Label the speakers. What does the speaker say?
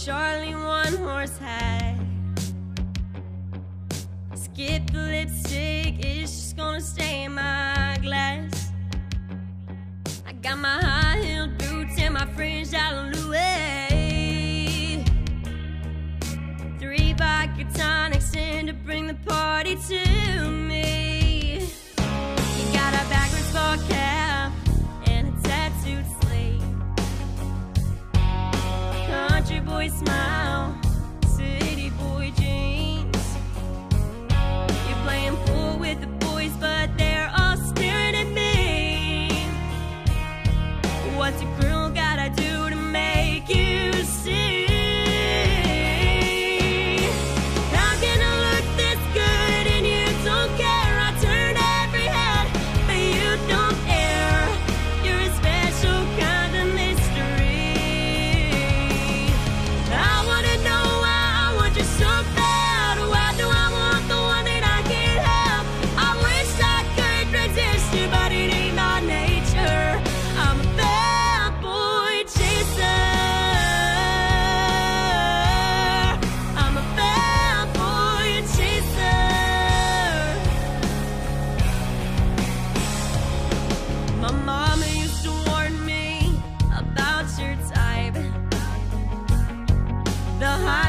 Speaker 1: Charlie one-horse hag. Skip the lipstick, it's just gonna stay in my glass. I got my high-heeled boots and my fringed out Louis. 3 vodka tonics in to bring the party to me. You got a backwards ball cap and a tattooed slate. Country boy smile, city boy jeans. You're playing pool with the boys, but they're all staring at me. What's a girl gotta do to make you see? My mama used to warn me about your type. The high